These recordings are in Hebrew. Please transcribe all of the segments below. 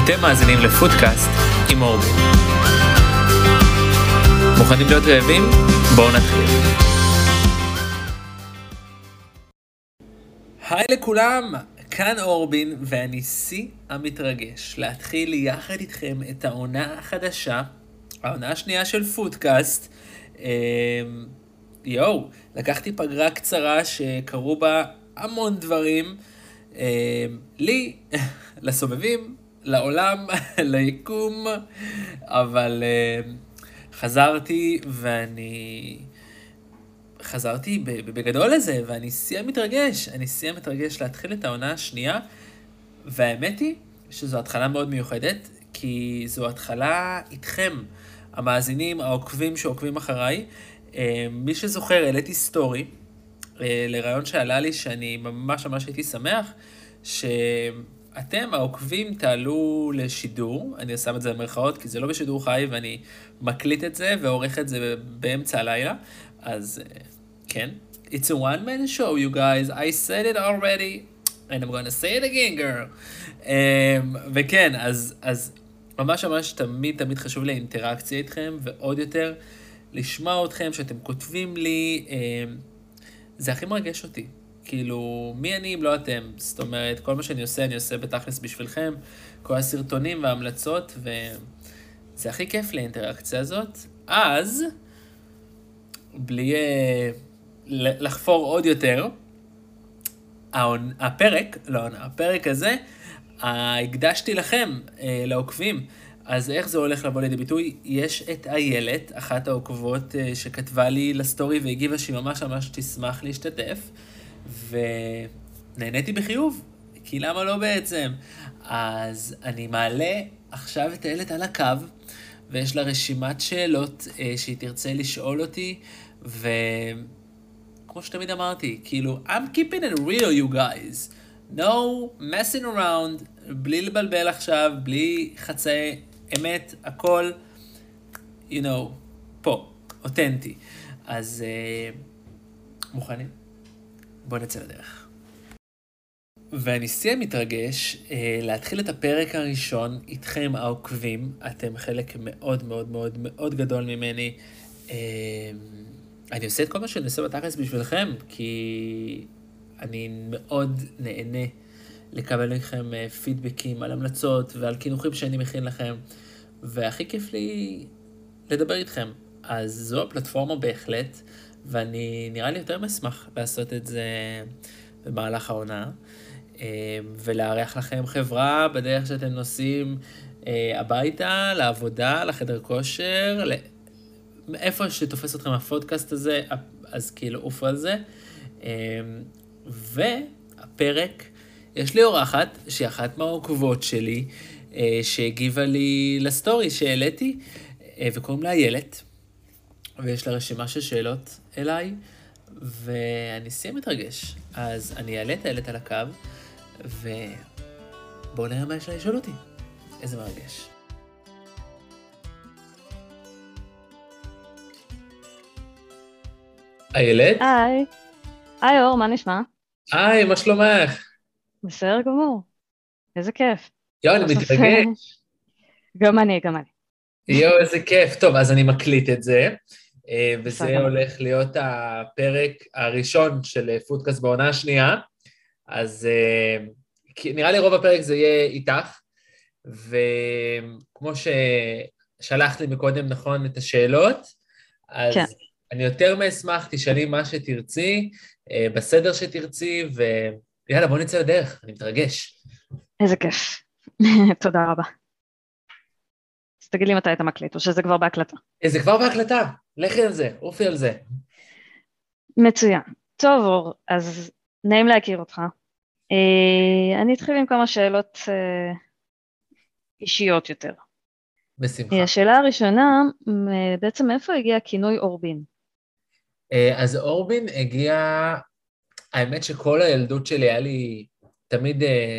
אתם מאזינים לפודקאסט עם אורבין. מוכנים להיות רעבים? בואו נתחיל. היי לכולם, כאן אורבין ואני שיא המתרגש להתחיל יחד איתכם את העונה החדשה, העונה השנייה של פודקאסט. לקחתי פגרה קצרה שקרו בה המון דברים, לי, לסובבים, לעולם, ליקום, אבל חזרתי בגדול לזה, ואני שיא המתרגש להתחיל את העונה השנייה, והאמת היא שזו התחלה מאוד מיוחדת, כי זו התחלה איתכם, המאזינים, העוקבים שעוקבים אחריי. מי שזוכר, העליתי סטורי לרעיון שעלה לי שאני ממש הייתי שמח, שאתם העוקבים תעלו לשידור, אני שם את זה במרכאות כי זה לא בשידור חי ואני מקליט את זה ועורך את זה באמצע הלילה, אז כן, it's a one man show you guys, I said it already and I'm gonna say it again girl. וכן, אז ממש תמיד חשוב לי אינטראקציה איתכם, ועוד יותר לשמוע אתכם שאתם כותבים לי, זה הכי מרגש אותי. כאילו, מי אני אם לא אתם? זאת אומרת, כל מה שאני עושה בתכלס בשבילכם, כל הסרטונים וההמלצות, וזה הכי כיף לאינטראקציה הזאת. אז, בלי לחפור עוד יותר, הפרק הזה, הקדשתי לכם, לעוקבים. אז איך זה הולך לבוא לידי ביטוי? יש את איילת, אחת העוקבות שכתבה לי לסטורי והגיבה שהיא ממש תשמח להשתתף, ונהניתי בחיוב, כי למה לא בעצם? אז אני מעלה עכשיו את איילת על הקו, ויש לה רשימת שאלות שהיא תרצה לשאול אותי, וכמו שתמיד אמרתי, כאילו, I'm keeping it real you guys, no messing around, בלי לבלבל עכשיו, בלי חצאי אמת, הכל, you know, פה, אותנטי. אז מוכנים? בואו נצא לדרך. ואני שיא מתרגש להתחיל את הפרק הראשון איתכם העוקבים. אתם חלק מאוד גדול ממני. אני עושה את כל מה שאני עושה בתכלס בשבילכם, כי אני מאוד נהנה לקבל לכם פידבקים על המלצות ועל כינוכים שאני מכין לכם, והכי כיף לי לדבר איתכם. אז זו הפלטפורמה בהחלט, ואני נראה לי יותר משמח לעשות את זה במהלך העונה, ולארח לכם חברה בדרך שאתם נוסעים הביתה, לעבודה, לחדר כושר, איפה שתופס אתכם הפודקאסט הזה, אז כאילו אופו על זה. והפרק, יש לי אורחת שהיא אחת מהעוקבות שלי, שהגיבה לי לסטורי שהעליתי, וקוראים לה איילת, ויש לה רשימה של שאלות אליי, ואני שיא מתרגש. אז אני אעלה את איילת על הקו, ובואו נראה מה יש לה לשאול אותי. איזה מרגש. איילת? היי אור, מה נשמע? היי, מה שלומך? בסדר גמור. איזה כיף. אני מתרגש. גם אני. איזה כיף. טוב, אז אני מקליט את זה, וזה הולך להיות הפרק הראשון של פודקאסט בעונה השנייה, אז נראה לי רוב הפרק זה יהיה איתך, וכמו ששלחת לי מקודם נכון את השאלות, אז כן. אני יותר מאשמח, תשאלי מה שתרצי, בסדר שתרצי, ויאללה, בוא נצא לדרך, אני מתרגש. איזה כיף. תודה רבה. אז תגיד לי מתי אתה מקליט, או שזה כבר בהקלטה? זה כבר בהקלטה, לכי על זה, אופי על זה. מצוין. טוב אור, אז נעים להכיר אותך. אני אתחיל עם כמה שאלות אישיות יותר. בשמחה. השאלה הראשונה, בעצם מאיפה הגיע כינוי אורבין? אז אורבין הגיע, האמת שכל הילדות שלי היה לי תמיד,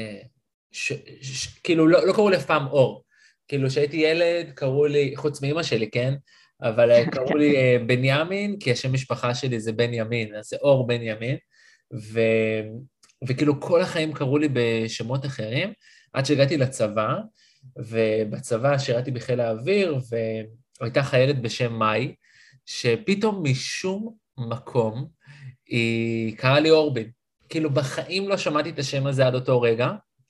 כאילו לא קראו לי אף פעם אור. כאילו שהייתי ילד, קראו לי, חוץ מאמא שלי, כן? אבל קראו לי בנימין, כי השם משפחה שלי זה בנימין, אז זה אור בנימין, וכאילו כל החיים קראו לי בשמות אחרים, עד שהגעתי לצבא, ובצבא שירתי בחיל האוויר, והייתה חיילת בשם מאי, שפתאום משום מקום היא קראה לי אורבין. כאילו בחיים לא שמעתי את השם הזה עד אותו רגע,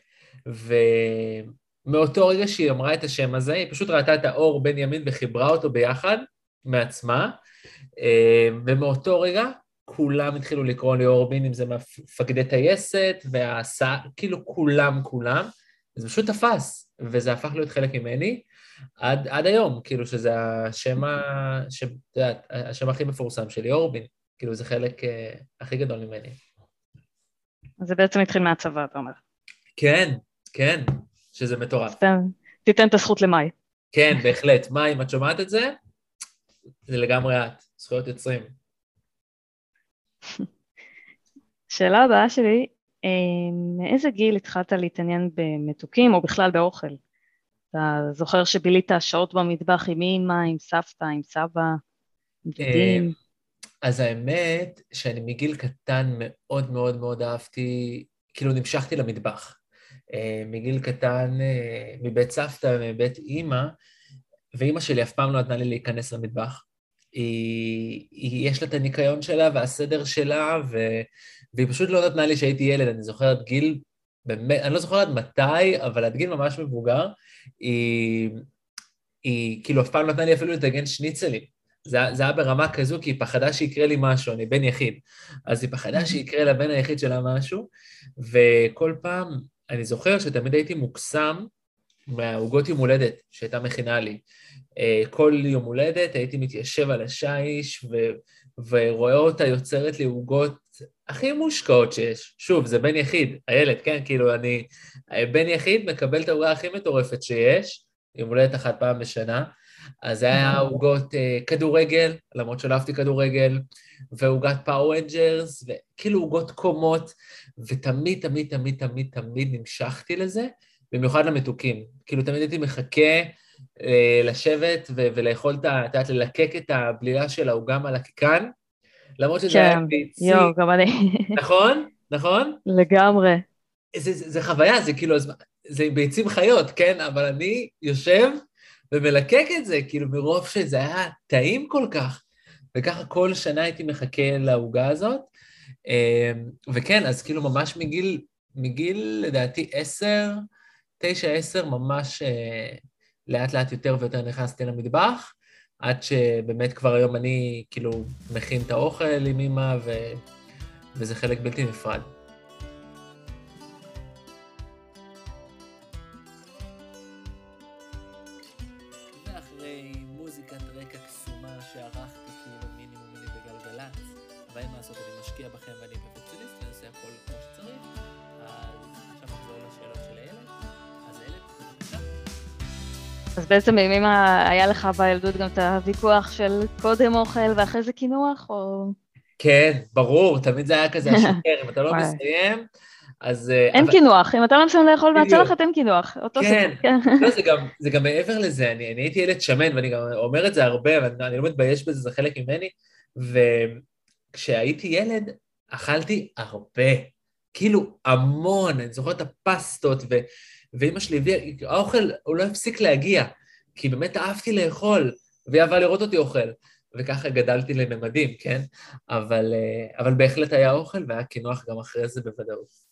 ומאותו רגע שהיא אמרה את השם הזה, היא פשוט ראתה את האור בין ימין וחיברה אותו ביחד מעצמה, ומאותו רגע כולם התחילו לקרוא לי אורבין, אם זה מפקדי טייסת, כאילו כולם, זה פשוט תפס, וזה הפך להיות חלק ממני, עד היום, כאילו שזה השם הכי מפורסם שלי, אורבין, כאילו זה חלק הכי גדול ממני. אז זה בעצם התחיל מהצבא, אתה אומר. כן, שזה מטורף. תיתן את הזכות למאי. כן, בהחלט. מאי, אם את שומעת את זה, זה לגמרי את, זכויות יוצרים. שאלה הבאה שלי, מאיזה גיל התחלת להתעניין במתוקים או בכלל באוכל? אתה זוכר שבילית שעות במטבח עם אמא, עם סבתא, עם סבא, עם דודים? אז האמת שאני מגיל קטן מאוד מאוד מאוד אהבתי, כאילו נמשכתי למטבח. מגיל קטן, מבית סבתא, מבית אמא, ואמא שלי אף פעם לא נתנה לי להיכנס למטבח. יש לה את הניקיון שלה והסדר שלה, והיא פשוט לא נתנה לי שהייתי ילד, אני זוכר עד גיל, באמת, אני לא זוכר עד מתי, אבל עד גיל ממש מבוגר, היא כאילו אף פעם לא נתנה לי אפילו לתגן שניצלים. זה היה ברמה כזו, כי היא פחדה שיקרה לי משהו, אני בן יחיד. אז היא פחדה שיקרה לבן היחיד שלה משהו, וכל פעם, אני זוכר שתמיד הייתי מוקסם מהעוגות יום הולדת שהייתה מכינה לי. כל יום הולדת הייתי מתיישב על השיש, ורואה אותה יוצרת לי עוגות הכי מושקעות שיש. שוב, זה בן יחיד, הילד, כן? כאילו אני, בן יחיד מקבל את העוגה הכי מטורפת שיש, יום הולדת אחת פעם בשנה, אז זה היה עוגות כדורגל, למרות שלא אהבתי כדורגל, ועוגת פאוור-רנג'רס, וכאילו עוגות קומות, ותמיד, תמיד, תמיד, תמיד, תמיד נמשכתי לזה, במיוחד למתוקים. כאילו תמיד הייתי מחכה לשבת ולאכול ללקק את הבלילה של העוגה מהלקקן, למרות שזה היה ביצי. יו, גם אני. נכון? נכון? לגמרי. זה חוויה, זה כאילו, זה ביצים חיות, כן? אבל אני יושב ומלקק את זה, כאילו מרוב שזה היה טעים כל כך, וככה כל שנה הייתי מחכה לעוגה הזאת, וכן, אז כאילו ממש מגיל לדעתי 9-10, ממש לאט לאט יותר ויותר נכנסתי למטבח, עד שבאמת כבר היום אני כאילו מכין את האוכל עם אמא, וזה חלק בלתי נפרד. ואחרי מוזיקת רקע קסומה שערכתי כאילו מינימום לי בגלגלץ, אבל אין מה לעשות, אני משקיע בכם ואני פרפקציוניסט, ואני עושה הכל כמו שצריך, אז עכשיו נחזור לשאלות של הילד. אז הילד, בבקשה. אז בעצם עם אמא היה לך בילדות גם את הוויכוח של קודם אוכל ואחרי זה קינוח, או... כן, ברור, תמיד זה היה כזה השקר, אם אתה לא מסיים, אז... אין קינוח, אם אתה לא מסיים לאכול מהצלחת, אין קינוח, אותו סיפור. כן, זה גם מעבר לזה, אני הייתי ילד שמן, ואני גם אומר את זה הרבה, ואני לא מתבייש בזה, זה חלק ממני, וכשהייתי ילד, אכלתי הרבה, כאילו המון, אני זוכר את הפסטות, ואמא שלי הביאה, האוכל, הוא לא הפסיק להגיע, כי באמת אהבתי לאכול, והיא אהבה לראות אותי אוכל, וככה גדלתי לממדים, כן? אבל בהחלט היה אוכל, והיה קינוח גם אחרי זה בוודאות.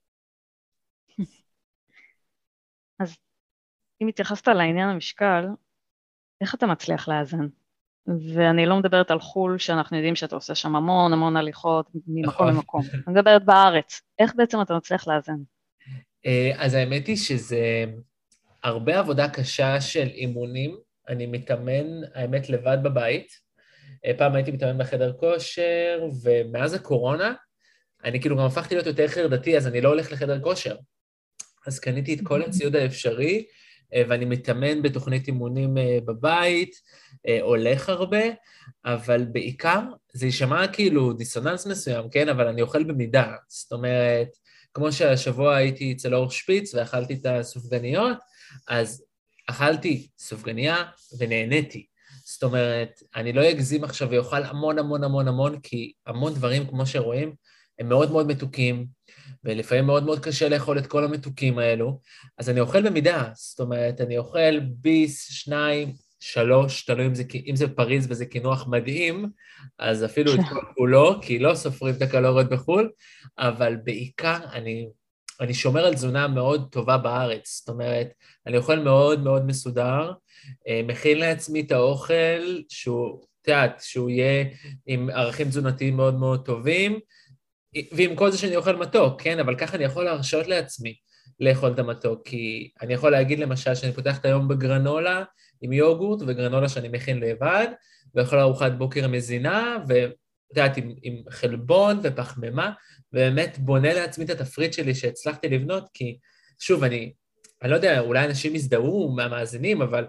אז אם התייחסת לעניין המשקל, איך אתה מצליח לאזן? ואני לא מדברת על חול, שאנחנו יודעים שאתה עושה שם המון הליכות ממקום למקום. אני מדברת בארץ. איך בעצם אתה מצליח לאזן? אז האמת היא שזה הרבה עבודה קשה של אימונים. אני מתאמן, האמת, לבד בבית. פעם הייתי מתאמן בחדר כושר, ומאז הקורונה, אני כאילו גם הפכתי להיות יותר חרדתי, אז אני לא הולך לחדר כושר. אז קניתי את כל הציוד האפשרי, ואני מתאמן בתוכנית אימונים בבית, הולך הרבה, אבל בעיקר זה יישמע כאילו דיסוננס מסוים, כן? אבל אני אוכל במידה. זאת אומרת, כמו שהשבוע הייתי אצל אור שפיץ ואכלתי את הסופגניות, אז אכלתי סופגניה ונהניתי. זאת אומרת, אני לא אגזים עכשיו ויאכל המון, כי המון דברים, כמו שרואים, הם מאוד מאוד מתוקים, ולפעמים מאוד מאוד קשה לאכול את כל המתוקים האלו, אז אני אוכל במידה, זאת אומרת, אני אוכל ביס, 2, 3, תלוי אם זה פריז וזה קינוח מדהים, אז אפילו את כל כולו, כי לא סופרים את הקלוריות בחו"ל, אבל בעיקר אני שומר על תזונה מאוד טובה בארץ, זאת אומרת, אני אוכל מאוד מאוד מסודר, מכין לעצמי את האוכל שהוא, את יודעת, שהוא יהיה עם ערכים תזונתיים מאוד מאוד טובים, ועם כל זה שאני אוכל מתוק, כן? אבל ככה אני יכול להרשות לעצמי לאכול את המתוק, כי אני יכול להגיד למשל שאני פותח את היום בגרנולה עם יוגורט, וגרנולה שאני מכין לבד, ואוכל ארוחת בוקר מזינה, ואת יודעת, עם חלבון ופחמימה, ובאמת בונה לעצמי את התפריט שלי שהצלחתי לבנות, כי שוב, אני לא יודע, אולי אנשים יזדהו מהמאזינים, אבל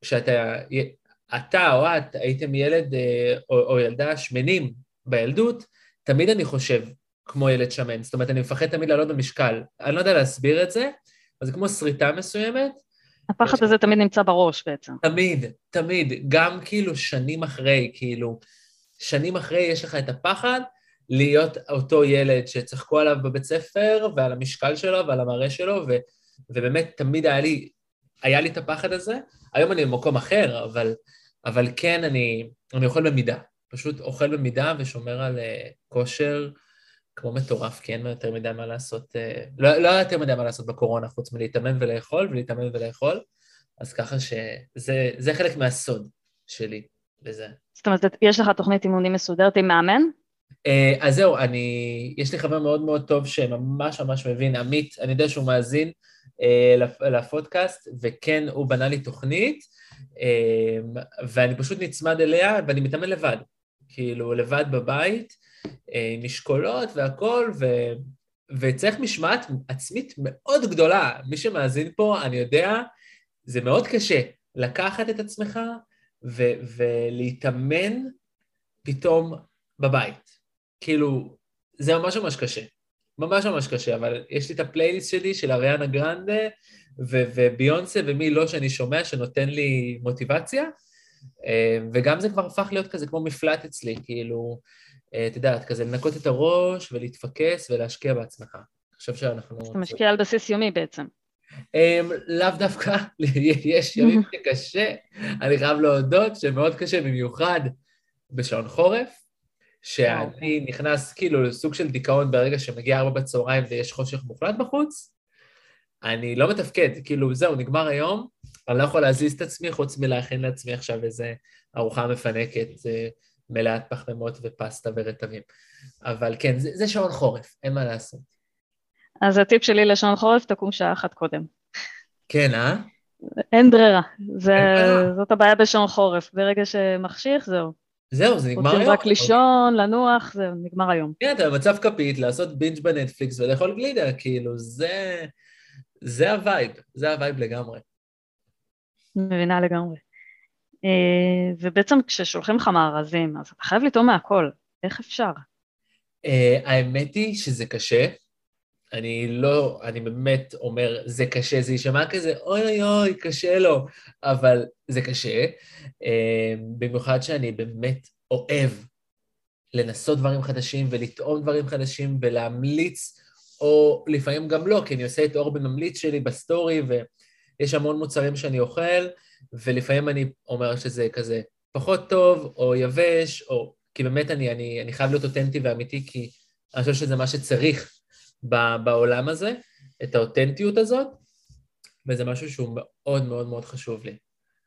אתה או את הייתם ילד או ילדה שמנים בילדות, תמיד אני חושב כמו ילד שמן, זאת אומרת, אני מפחד תמיד לעלות במשקל. אני לא יודע להסביר את זה, אבל זה כמו שריטה מסוימת. הפחד הזה תמיד נמצא בראש בעצם. תמיד, תמיד, גם כאילו שנים אחרי, שנים אחרי יש לך את הפחד להיות אותו ילד שצחקו עליו בבית ספר, ועל המשקל שלו ועל המראה שלו, ובאמת תמיד היה לי את הפחד הזה. היום אני במקום אחר, אבל כן אני אוכל במידה. פשוט אוכל במידה ושומר על כושר כמו מטורף, כי אין יותר מדי מה לעשות, לא היה יותר מדי מה לעשות בקורונה, חוץ מלהתאמן ולאכול, אז ככה שזה חלק מהסוד שלי בזה. זאת אומרת, יש לך תוכנית אימונים מסודרת עם מאמן? אז זהו, יש לי חבר מאוד מאוד טוב שממש ממש מבין, עמית, אני יודע שהוא מאזין לפודקאסט, וכן, הוא בנה לי תוכנית, ואני פשוט נצמד אליה, ואני מתאמן לבד, כאילו לבד בבית, משקולות והכל, וצריך משמעת עצמית מאוד גדולה. מי שמאזין פה, אני יודע, זה מאוד קשה לקחת את עצמך ולהתאמן פתאום בבית. כאילו, זה ממש ממש קשה. ממש ממש קשה, אבל יש לי את הפלייליסט שלי של אריאנה גרנדה וביונסה ומי לא שאני שומע שנותן לי מוטיבציה, וגם זה כבר הפך להיות כזה כמו מפלט אצלי, כאילו, אתה יודעת, כזה לנקות את הראש ולהתפקס ולהשקיע בעצמך. אני חושב שאנחנו... אתה משקיע על בסיס יומי בעצם. לאו דווקא, יש ימים שקשה, אני חייב להודות שמאוד קשה, במיוחד בשעון חורף, שאני נכנס כאילו לסוג של דיכאון ברגע שמגיע 4 בצהריים ויש חושך מוחלט בחוץ, אני לא מתפקד, כאילו זהו, נגמר היום, אני לא יכול להזיז את עצמי, חוץ מלהכין לעצמי עכשיו איזה ארוחה מפנקת, מלאת פחמימות ופסטה ורטבים. אבל כן, זה שעון חורף, אין מה לעשות. אז הטיפ שלי לשעון חורף, תקום שעה אחת קודם. כן, אין ברירה. זאת הבעיה בשעון חורף. ברגע שמחשיך, זהו. זהו, זה נגמר היום. רוצים רק לישון, לנוח, זהו, נגמר היום. כן, אתה במצב כפית, לעשות בינג' בנטפליקס ולאכול גלידה, כאילו, זה הווייב לגמרי. מבינה לגמרי. ובעצם כששולחים לך מארזים, אז אתה חייב לטעום מהכל. איך אפשר? האמת היא שזה קשה. אני באמת אומר, זה קשה, זה יישמע כזה, אוי אוי, קשה לו, אבל זה קשה. במיוחד שאני באמת אוהב לנסות דברים חדשים ולטעום דברים חדשים ולהמליץ, או לפעמים גם לא, כי אני עושה את אורבן ממליץ שלי בסטורי, ויש המון מוצרים שאני אוכל, ולפעמים אני אומר שזה כזה פחות טוב, או יבש, כי באמת אני חייב להיות אותנטי ואמיתי, כי אני חושב שזה מה שצריך בעולם הזה, את האותנטיות הזאת, וזה משהו שהוא מאוד מאוד מאוד חשוב לי.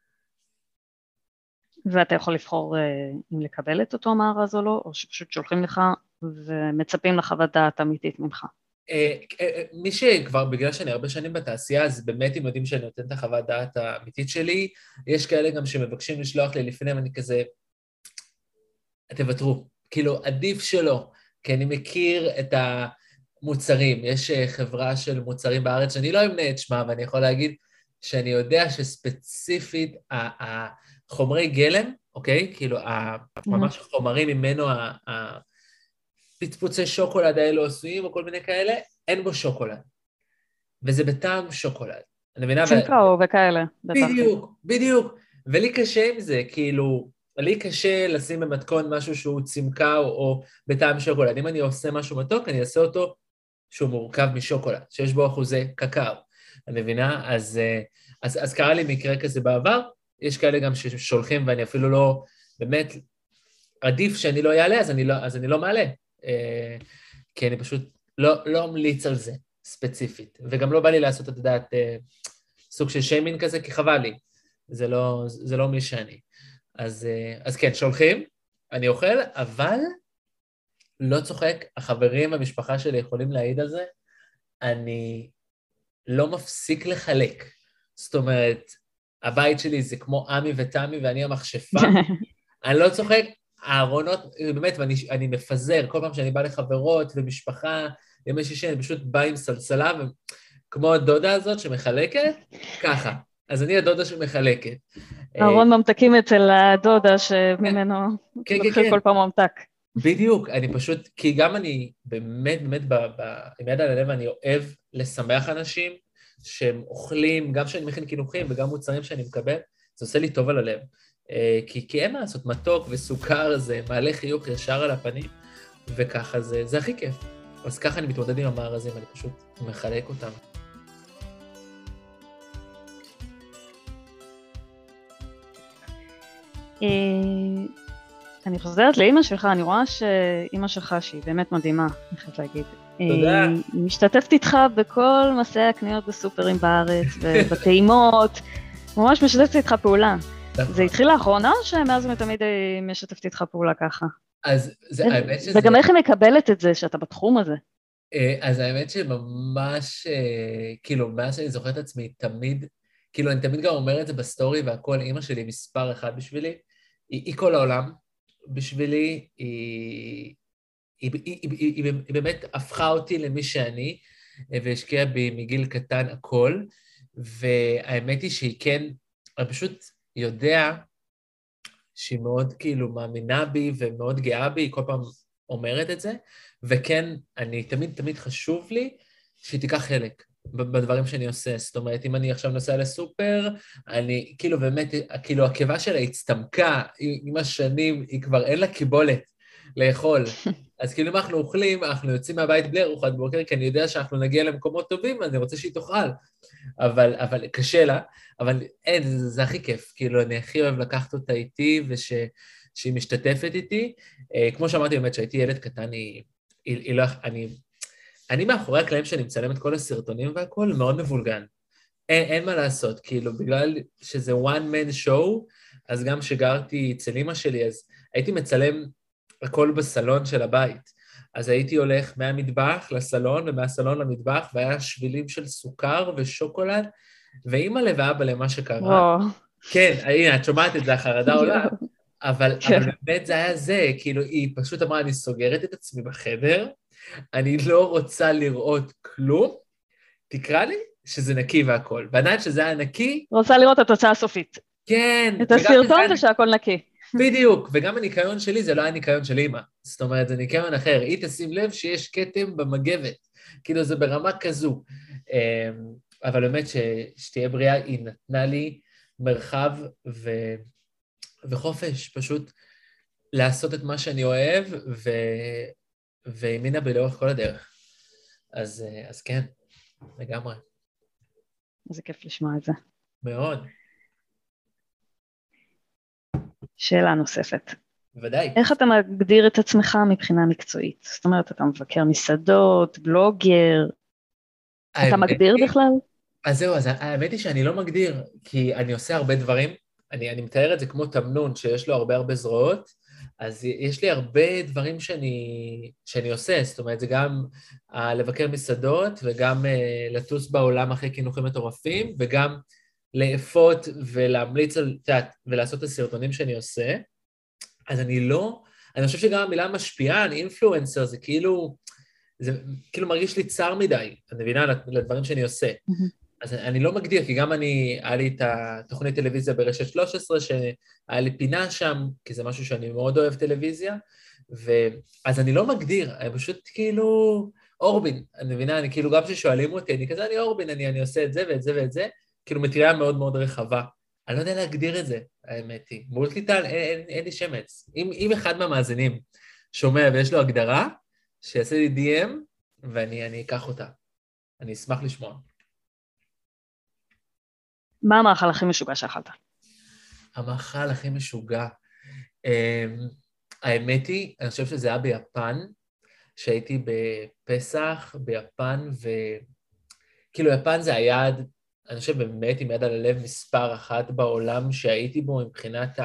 ואתה יכול לבחור אם לקבל את אותו מארז או לא, או שפשוט שולחים לך ומצפים לחוות דעת אמיתית ממך. מי שכבר, בגלל שאני הרבה שנים בתעשייה, אז באמת אם יודעים שאני נותן את החוות דעת האמיתית שלי, יש כאלה גם שמבקשים לשלוח לי לפני, ואני כזה, תוותרו, כאילו עדיף שלא, כי אני מכיר את המוצרים, יש חברה של מוצרים בארץ שאני לא אמנה את שמה, ואני יכול להגיד שאני יודע שספציפית החומרי גלם, אוקיי? כאילו ממש החומרים ממנו, פצפוצי שוקולד האלו עשויים או כל מיני כאלה, אין בו שוקולד. וזה בטעם שוקולד. אני מבינה... צמקאו וכאלה. בדיוק. ולי קשה עם זה, כאילו, לי קשה לשים במתכון משהו שהוא צמקאו או בטעם שוקולד. אם אני עושה משהו מתוק, אני אעשה אותו שהוא מורכב משוקולד, שיש בו אחוזי קקאו, אני מבינה? אז קרה לי מקרה כזה בעבר, יש כאלה גם ששולחים ואני אפילו לא, באמת, עדיף שאני לא אעלה, אז אני לא מעלה, כי אני פשוט לא ממליץ על זה ספציפית, וגם לא בא לי לעשות, את יודעת, סוג של שיימינג כזה, כי חבל לי, זה לא מי שאני. אז כן, שולחים, אני אוכל, אבל לא צוחק, החברים והמשפחה שלי יכולים להעיד על זה, אני לא מפסיק לחלק. זאת אומרת, הבית שלי זה כמו אמי ותמי ואני המכשפה, אני לא צוחק, הארונות, באמת, ואני מפזר, כל פעם שאני בא לחברות ומשפחה, ימי שישי, אני פשוט בא עם סלסלה, כמו הדודה הזאת שמחלקת, ככה. אז אני הדודה שמחלקת. ארון ממתקים אצל הדודה שממנו כן, כן, לוקחים כן. כל פעם ממתק. בדיוק, אני פשוט, כי גם אני באמת, עם יד על הלב, אני אוהב לשמח אנשים שהם אוכלים, גם שאני מכין קינוחים וגם מוצרים שאני מקבל, זה עושה לי טוב על הלב. כי אין מה לעשות, מתוק וסוכר, זה מעלה חיוך ישר על הפנים, וככה זה הכי כיף. אז ככה אני מתמודד עם המארזים, אני פשוט מחלק אותם. אני חוזרת לאמא שלך, אני רואה שאמא שלך, שהיא באמת מדהימה, אני חייבת להגיד. תודה. היא משתתפת איתך בכל מסעי הקניות בסופרים בארץ, ובטעימות, ממש משתתפת איתך פעולה. זה התחיל לאחרונה, או שמאז ותמיד היא משתפת איתך פעולה ככה? אז האמת שזה... וגם איך היא מקבלת את זה, שאתה בתחום הזה? אז האמת שממש, כאילו, מאז שאני זוכר את עצמי, תמיד, כאילו, אני תמיד גם אומר את זה בסטורי, והכל, אמא שלי מספר אחד בשבילי, היא כל העולם בשבילי, היא באמת הפכה אותי למי שאני, והשקיעה בי מגיל קטן הכל, והאמת היא שהיא כן, אני פשוט יודע שהיא מאוד כאילו מאמינה בי ומאוד גאה בי, היא כל פעם אומרת את זה, וכן, אני תמיד חשוב לי שהיא תיקח חלק בדברים שאני עושה. זאת אומרת, אם אני עכשיו נוסע לסופר, אני כאילו באמת, כאילו הקיבה שלה הצטמקה עם השנים, היא כבר אין לה קיבולת לאכול. אז כאילו אם אנחנו אוכלים, אנחנו יוצאים מהבית בלי ארוחת בוקר, כי אני יודע שאנחנו נגיע למקומות טובים, ואני רוצה שהיא תאכל. אבל קשה לה, אבל אין, זה הכי כיף. כאילו, אני הכי אוהב לקחת אותה איתי, שהיא משתתפת איתי. כמו שאמרתי באמת, שהייתי ילד קטן, היא לא... אני מאחורי הקלעים שאני מצלם את כל הסרטונים והכל, מאוד מבולגן. אין מה לעשות, כאילו, בגלל שזה one man show, אז גם שגרתי אצל אמא שלי, אז הייתי מצלם הכל בסלון של הבית. אז הייתי הולך מהמטבח לסלון, ומהסלון למטבח, והיה שבילים של סוכר ושוקולד, ואמא ואבא למה שקרה. כן, הנה, את שומעת את זה, החרדה עולה, אבל באמת זה היה זה, כאילו, היא פשוט אמרה, אני סוגרת את עצמי בחדר, אני לא רוצה לראות כלום, תקרא לי שזה נקי והכל. ועדיין שזה היה נקי... רוצה לראות את התוצאה הסופית. כן. את הסרטון ושהכל נקי. בדיוק, וגם הניקיון שלי זה לא היה ניקיון של אמא. זאת אומרת, זה ניקיון אחר. היא תשים לב שיש כתם במגבת. כאילו, זה ברמה כזו. אבל באמת שתהיה בריאה, היא נתנה לי מרחב וחופש, פשוט לעשות את מה שאני אוהב, והאמינה בי לאורך כל הדרך. אז כן, לגמרי. זה כיף לשמוע את זה. מאוד. שאלה נוספת. בוודאי. איך אתה מגדיר את עצמך מבחינה מקצועית? זאת אומרת, אתה מבקר מסעדות, בלוגר, אתה מגדיר בכלל? אז זהו, אז האמת היא שאני לא מגדיר, כי אני עושה הרבה דברים, אני מתאר את זה כמו תמנון שיש לו הרבה זרועות, אז יש לי הרבה דברים שאני עושה, זאת אומרת, זה גם לבקר מסעדות, וגם לטוס בעולם אחרי קינוחים מטורפים, וגם לאפות ולהמליץ על תת, ולעשות את הסרטונים שאני עושה, אז אני חושב שגם המילה משפיען, אינפלואנסר, זה כאילו מרגיש לי צר מדי, אני מבינה, לדברים שאני עושה. אז אני לא מגדיר, כי גם היה לי את התוכנית טלוויזיה ברשת 13, שהיה לי פינה שם, כי זה משהו שאני מאוד אוהב טלוויזיה, אז אני לא מגדיר, אני פשוט כאילו אורבין, אני מבינה, אני כאילו גם ששואלים אותי, אני אורבין, אני עושה את זה ואת זה ואת זה, כאילו מטריה מאוד מאוד רחבה. אני לא יודע להגדיר את זה, האמת היא. מולטיטל, אין לי שמץ. אם אחד מהמאזינים שומע ויש לו הגדרה, שיעשה לי DM, ואני אקח אותה. אני אשמח לשמוע. מה המאכל הכי משוגע שאכלת? המאכל הכי משוגע. האמת היא, אני חושב שזה היה ביפן, שהייתי בפסח ביפן, וכאילו יפן זה היעד, אני חושב באמת עם יד על הלב מספר אחת בעולם שהייתי בו מבחינת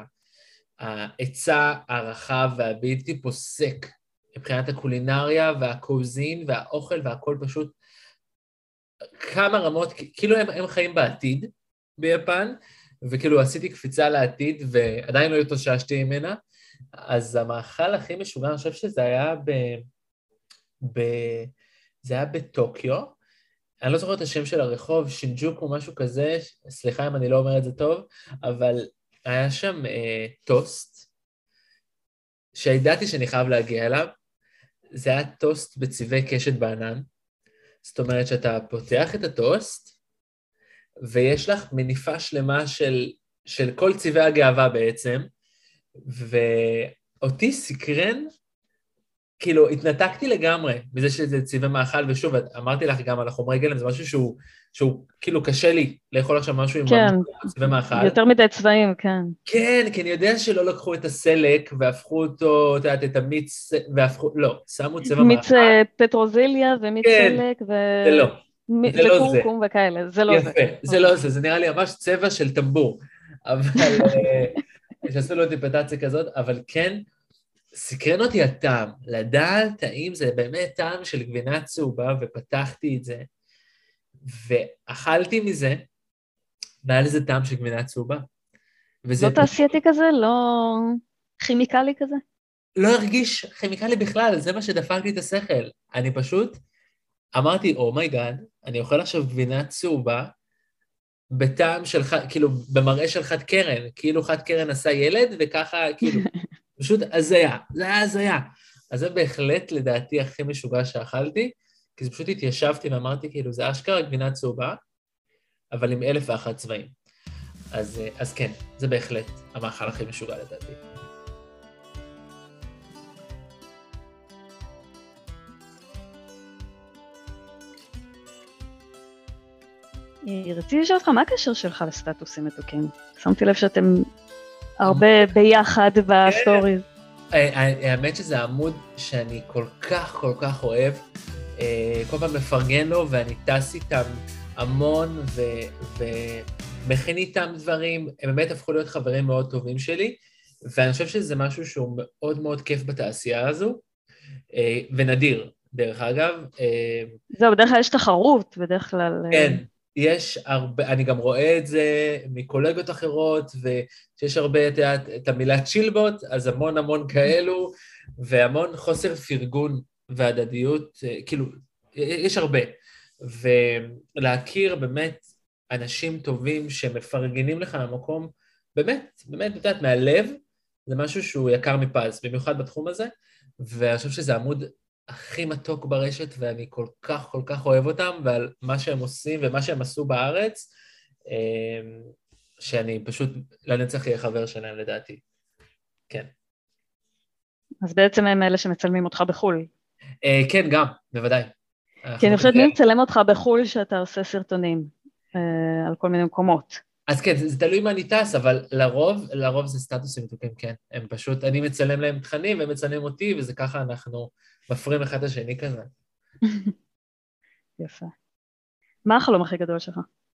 ההיצע הרחב והבלתי פוסק, מבחינת הקולינריה והקוזין והאוכל והכל פשוט כמה רמות, כאילו הם חיים בעתיד ביפן, וכאילו עשיתי קפיצה לעתיד ועדיין לא התאוששתי ממנה, אז המאכל הכי משוגע, אני חושב שזה היה ב... זה היה בטוקיו, אני לא זוכר את השם של הרחוב, שינג'וקו, משהו כזה, סליחה אם אני לא אומר את זה טוב, אבל היה שם טוסט, שידעתי שאני חייב להגיע אליו, זה היה טוסט בצבעי קשת בענן, זאת אומרת שאתה פותח את הטוסט, ויש לך מניפה שלמה של כל צבעי הגאווה בעצם, ואותי סקרן, כאילו התנתקתי לגמרי מזה שזה צבעי מאכל, ושוב, אמרתי לך גם על החומרי גלם, זה משהו שהוא כאילו קשה לי לאכול עכשיו משהו עם כן, צבעי מאכל. יותר מדי צבעים, כן. כן, כי אני יודע שלא לקחו את הסלק והפכו אותו, את יודעת, את המיץ, והפכו, לא, שמו צבע מיץ מאכל. פטרוזיליה ומיץ כן, סלק זה לא, זה לא זה. וקורקום וכאלה, זה לא זה. יפה, זה לא זה, זה נראה לי ממש צבע של טמבור, אבל שעשו לו אינטרפרטציה כזאת, אבל כן, סקרן אותי הטעם, לדעת האם זה באמת טעם של גבינה צהובה, ופתחתי את זה, ואכלתי מזה, והיה לזה טעם של גבינה צהובה. וזה לא תעשייתי כזה? לא כימיקלי כזה? לא הרגיש כימיקלי בכלל, זה מה שדפק לי את השכל. אני פשוט אמרתי, אומייגאד, אני אוכל עכשיו גבינה צהובה, בטעם של, כאילו, במראה של חד קרן, כאילו חד קרן עשה ילד, וככה, כאילו, פשוט הזיה, זה היה הזיה. אז זה בהחלט, לדעתי, הכי משוגע שאכלתי, כי זה פשוט התיישבתי ואמרתי, כאילו, זה אשכרה גבינה צהובה, אבל עם 1,001 צבעים. אז כן, זה בהחלט המאכל הכי משוגע לדעתי. רציתי לשאול אותך, מה הקשר שלך לסטטוסים מתוקים? שמתי לב שאתם הרבה ביחד בסטוריז. האמת שזה עמוד שאני כל כך אוהב, כל פעם מפרגן לו ואני טס איתם המון ומכין איתם דברים, הם באמת הפכו להיות חברים מאוד טובים שלי, ואני חושב שזה משהו שהוא מאוד מאוד כיף בתעשייה הזו, ונדיר, דרך אגב. זהו, בדרך כלל יש תחרות, בדרך כלל... כן. יש הרבה, אני גם רואה את זה מקולגות אחרות, ושיש הרבה את המילה צ'ילבוט, אז המון כאלו, והמון חוסר פרגון והדדיות, כאילו, יש הרבה. ולהכיר באמת אנשים טובים שמפרגנים לך למקום, באמת, את יודעת, מהלב, זה משהו שהוא יקר מפז, במיוחד בתחום הזה, ואני חושב שזה עמוד הכי מתוק ברשת, ואני כל כך אוהב אותם, ועל מה שהם עושים ומה שהם עשו בארץ, שאני פשוט לנצח יהיה חבר שלהם לדעתי. כן. אז בעצם הם אלה שמצלמים אותך בחול. כן, גם, בוודאי. כי אני חושבת מי מצלם אותך בחול שאתה עושה סרטונים על כל מיני מקומות. אז כן, זה תלוי מה אני טס, אבל לרוב זה סטטוסים מתוקים, כן. הם פשוט, אני מצלם להם תכנים, והם מצלמים אותי, וזה ככה אנחנו מפרים אחד את השני כזה. יפה. מה החלום הכי גדול שלך?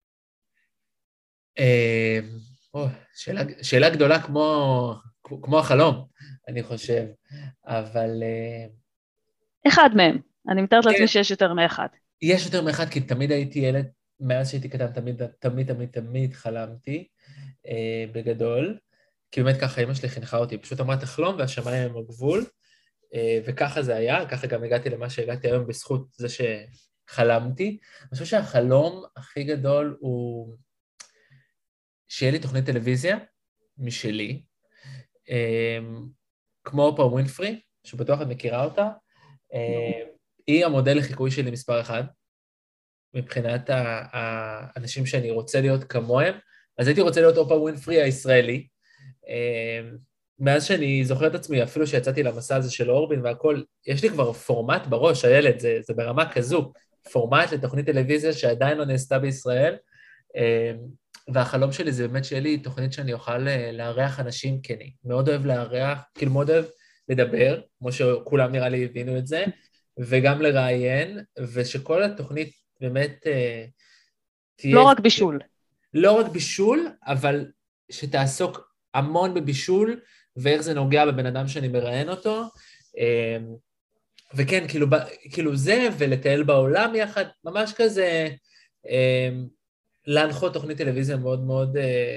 שאלה גדולה כמו החלום, אני חושב, אבל... אחד מהם. אני מתארת לעצמי שיש יותר מאחד. יש יותר מאחד, כי תמיד הייתי ילד, מאז שהייתי קטן, תמיד חלמתי בגדול, כי באמת ככה אמא שלי חינכה אותי, פשוט אמרה תחלום והשמיים הם הגבול, וככה זה היה, ככה גם הגעתי למה שהגעתי היום בזכות זה שחלמתי. אני חושב שהחלום הכי גדול הוא שיהיה לי תוכנית טלוויזיה משלי, כמו אופרה ווינפרי, שבטוח את מכירה אותה, היא המודל לחיקוי שלי מספר אחד, מבחינת האנשים שאני רוצה להיות כמוהם, אז הייתי רוצה להיות אופרה ווינפרי הישראלי, מאז שאני זוכר את עצמי, אפילו שיצאתי למסע הזה של אורבין והכל, יש לי כבר פורמט בראש, הילד, זה ברמה כזו, פורמט לתוכנית טלוויזיה שעדיין לא נעשתה בישראל, והחלום שלי זה באמת שיהיה לי תוכנית שאני אוכל לארח אנשים, כי אני מאוד אוהב לארח, כאילו מאוד אוהב לדבר, כמו שכולם נראה לי הבינו את זה, וגם לראיין, ושכל התוכנית באמת תהיה... לא רק בישול. לא רק בישול, אבל שתעסוק המון בבישול, ואיך זה נוגע בבן אדם שאני מראיין אותו, וכן, כאילו זה, ולטייל בעולם יחד, ממש כזה, להנחות תוכנית טלוויזיה מאוד מאוד,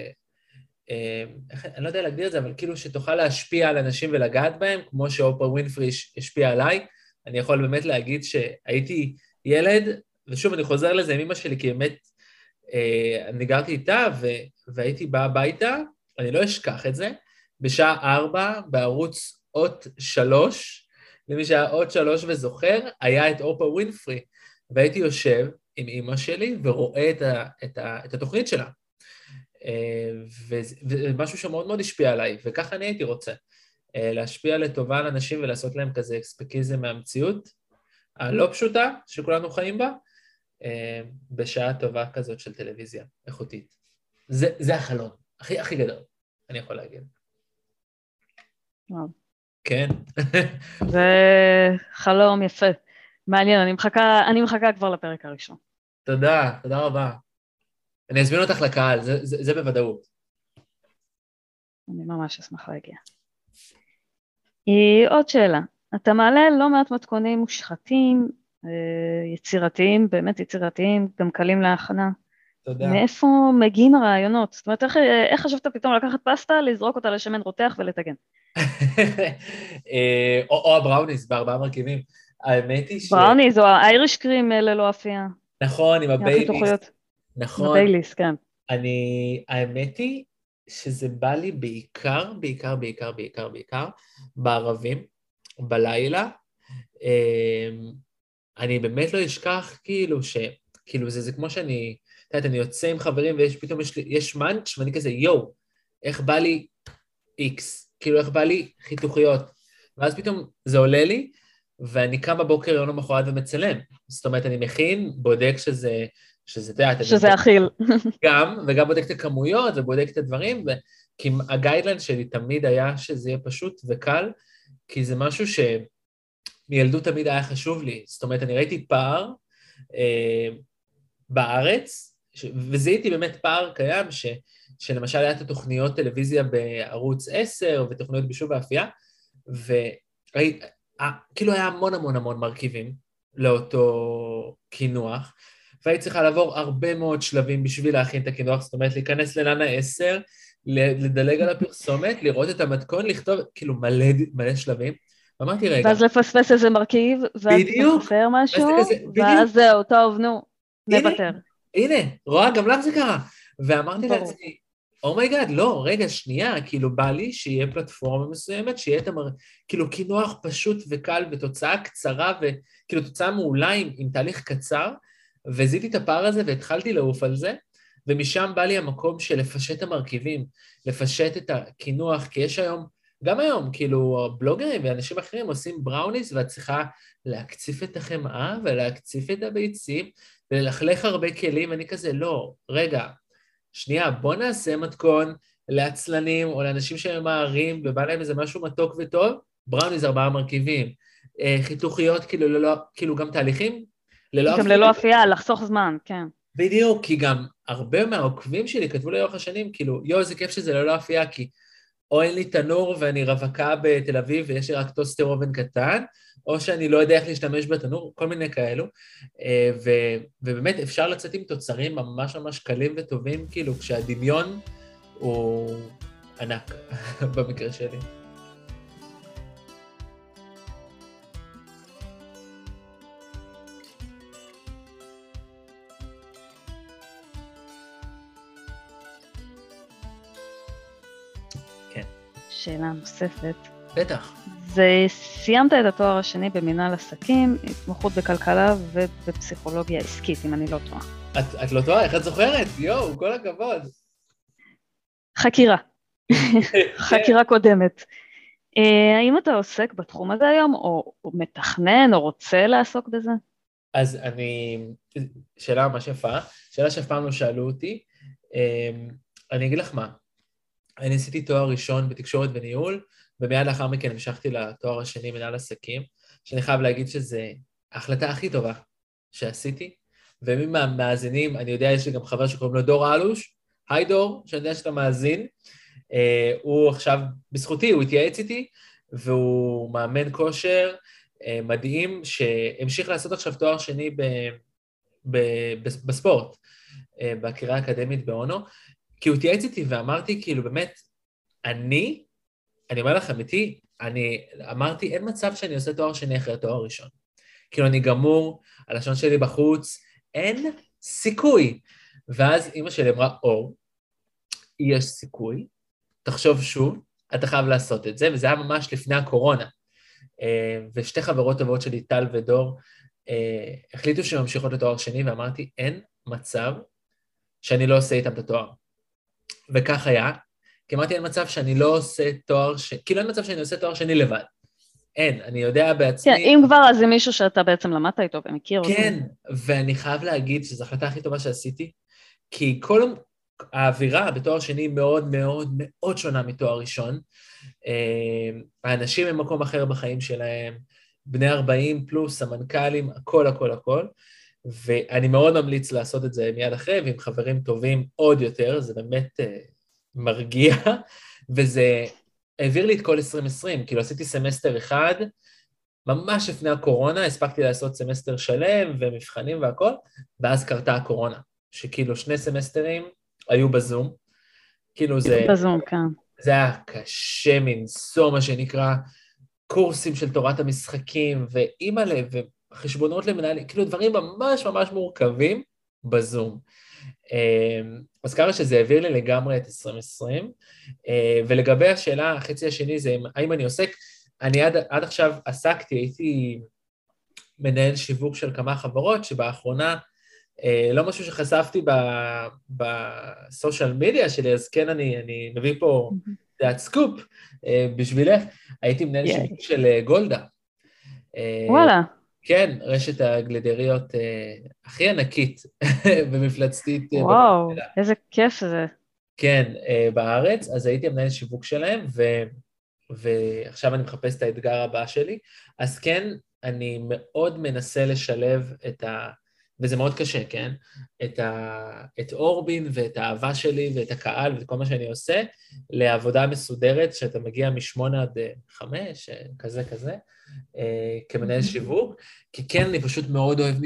אני לא יודע להגדיר את זה, אבל כאילו שתוכל להשפיע על אנשים ולגעת בהם, כמו שאופרה ווינפרי השפיע עליי, אני יכול באמת להגיד שהייתי ילד, ושוב אני חוזר לזה עם אמא שלי, כי באמת אני גרתי איתה, והייתי בא הביתה, אני לא אשכח את זה, בשעה 4 בערוץ אות 3, למי שהיה אות 3 וזוכר, היה את אופרה ווינפרי, והייתי יושב עם אמא שלי ורואה את התוכנית שלה. וזה משהו שמאוד מאוד השפיע עליי, וככה אני הייתי רוצה, להשפיע לטובה על אנשים ולעשות להם כזה אקספקיזם מהמציאות, הלא פשוטה שכולנו חיים בה, בשעה טובה כזאת של טלוויזיה איכותית. זה החלום, הכי גדול, אני יכול להגיד. וואו. כן. זה חלום יפה. מעניין, אני מחכה כבר לפרק הראשון. תודה רבה. אני אזמין אותך לקהל, זה בוודאות. אני ממש אשמח להגיע. עוד שאלה, אתה מעלה לא מעט מתכונים מושחתים, יצירתיים, באמת יצירתיים, גם קלים להכנה. תודה. מאיפה מגיעים הרעיונות? זאת אומרת, איך חשבת פתאום לקחת פסטה, לזרוק אותה לשמן רותח ולטגן? או הבראוניס, בארבעה מרכיבים. האמת היא בראוניס, או האייריש קרים ללא אפייה. נכון, עם הבייליס. נכון. הבייליס, כן. האמת היא שזה בא לי בעיקר בערבים, בלילה. אני באמת לא אשכח כאילו זה כמו שאני, אני יוצא עם חברים ויש פתאום יש מאנץ' ואני כזה יו, איך בא לי איקס, כאילו איך בא לי חיתוכיות, ואז פתאום זה עולה לי, ואני קם בבוקר יום למחרת ומצלם, זאת אומרת אני מכין, בודק שזה אכיל. וגם בודק את הכמויות ובודק את הדברים, כי הגיידליין שלי תמיד היה שזה יהיה פשוט וקל, כי זה משהו שמילדות תמיד היה חשוב לי, זאת אומרת אני ראיתי פער בארץ, וזיהיתי באמת פער קיים, שלמשל היה את התוכניות טלוויזיה בערוץ 10, ותוכניות בישול ואפייה, וכאילו היה המון מרכיבים לאותו קינוח, והייתי צריכה לעבור הרבה מאוד שלבים בשביל להכין את הקינוח, זאת אומרת להיכנס לננה 10, לדלג על הפרסומת, לראות את המתכון, לכתוב כאילו מלא שלבים, ואמרתי רגע. ואז לפספס איזה מרכיב, ואז תחסר משהו, ואז זהו, טוב, נו, נוותר. הנה, רואה, גם לך זה קרה. ואמרתי לעצמי, אומייגאד, לא, רגע, שנייה, כאילו בא לי שיהיה פלטפורמה מסוימת, שיהיה כאילו קינוח פשוט וקל, ותוצאה קצרה, וכאילו תוצאה מעולה עם תהליך קצר, וזיתי את הפער הזה והתחלתי לעוף על זה, ומשם בא לי המקום של לפשט המרכיבים, לפשט את הקינוח, כי יש גם היום, כאילו, בלוגרים ואנשים אחרים עושים בראוניס, ואת צריכה להקציף את החמאה ולהקציף את הביצים, וללכלך הרבה כלים, אני כזה, לא, רגע, שנייה, בוא נעשה מתכון לעצלנים, או לאנשים שממהרים, ובא להם איזה משהו מתוק וטוב, בראוניס 4 מרכיבים, חיתוכיות, כאילו גם תהליכים, גם ללא אפייה, לחסוך זמן, כן. בדיוק, כי גם הרבה מהעוקבים שלי כתבו לי לאורך השנים, כאילו, איזה כיף שזה ללא אפייה, כי או אין לי תנור ואני רווקה בתל אביב ויש לי רק טוסטר אובן קטן, או שאני לא יודע איך להשתמש בתנור, כל מיני כאלו, ובאמת אפשר לצאת עם תוצרים ממש קלים וטובים, כאילו, כשהדמיון הוא ענק, במקרה שלי. שאלה נוספת. בטח. סיימת את התואר השני במנהל עסקים, התמחות בכלכלה ובפסיכולוגיה עסקית, אם אני לא טועה. את לא טועה? איך את זוכרת? יואו, כל הכבוד. חקירה. חקירה קודמת. האם אתה עוסק בתחום הזה היום, או מתכנן, או רוצה לעסוק בזה? אז שאלה ממש יפה, שאלה שאף פעם לא שאלו אותי. אני אגיד לך מה, אני עשיתי תואר ראשון בתקשורת וניהול, ומיד לאחר מכן המשכתי לתואר השני מנהל עסקים, שאני חייב להגיד שזו ההחלטה הכי טובה שעשיתי, ומי מהמאזינים, אני יודע, יש לי גם חבר שקוראים לו דור אלוש, היי דור, שאני יודע שאתה מאזין, הוא עכשיו, בזכותי, הוא התייעץ איתי, והוא מאמן כושר מדהים, שהמשיך לעשות עכשיו תואר שני בספורט, בקריה האקדמית באונו, כי הוא התייעץ איתי ואמרתי, כאילו באמת, אני אומר לך אמיתי, אני אמרתי, אין מצב שאני עושה תואר שני אחרי תואר ראשון. כאילו אני גמור, הלשון שלי בחוץ, אין סיכוי. ואז אמא שלי אמרה, יש סיכוי, תחשוב שוב, אתה חייב לעשות את זה, וזה היה ממש לפני הקורונה. ושתי חברות טובות שלי, טל ודור, החליטו שהן ממשיכות לתואר שני, ואמרתי, אין מצב שאני לא עושה איתם את התואר. וכך היה, כי אמרתי, אין מצב שאני לא עושה תואר שני, כאילו אין מצב שאני עושה תואר שני לבד. אין, אני יודע בעצמי... כן, אם כבר, אז זה מישהו שאתה בעצם למדת איתו ומכיר אותו. כן, ואני חייב להגיד שזו ההחלטה הכי טובה שעשיתי, כי כל האווירה בתואר שני מאוד מאוד מאוד שונה מתואר ראשון. האנשים הם מקום אחר בחיים שלהם, בני 40 פלוס, המנכ"לים, הכל, הכל, הכל. ואני מאוד ממליץ לעשות את זה מיד אחרי, ועם חברים טובים עוד יותר, זה באמת מרגיע, וזה העביר לי את כל 2020, כאילו עשיתי סמסטר אחד, ממש לפני הקורונה, הספקתי לעשות סמסטר שלם ומבחנים והכל, ואז קרתה הקורונה, שכאילו 2 סמסטרים היו בזום, כאילו זה... בזום, כן. זה היה קשה מנסוע, מה שנקרא, קורסים של תורת המשחקים, ואימא'לה, וחשבונות למנהלים, כאילו דברים ממש ממש מורכבים בזום. אז ככה שזה העביר לי לגמרי את 2020, ולגבי השאלה, החצי השני זה האם אני עוסק, אני עד עכשיו הייתי מנהל שיווק של כמה חברות, שבאחרונה, לא משהו שחשפתי בסושיאל מדיה שלי, אז כן אני מביא פה דעת סקופ בשבילך, הייתי מנהל שיווק של גולדה. וואלה. כן, רשת הגלדריות הכי ענקית ומפלצתית. וואו, איזה כיף זה. כן, בארץ, אז הייתי המנהל שיווק שלהם, ועכשיו אני מחפש את האתגר הבא שלי, אז כן, אני מאוד מנסה לשלב וזה מאוד קשה, כן? את אורבין ואת האהבה שלי ואת הקהל ואת כל מה שאני עושה, לעבודה מסודרת, שאתה מגיע מ8 עד 5, כזה, כמנהל שיווק, כי כן, אני פשוט מאוד אוהב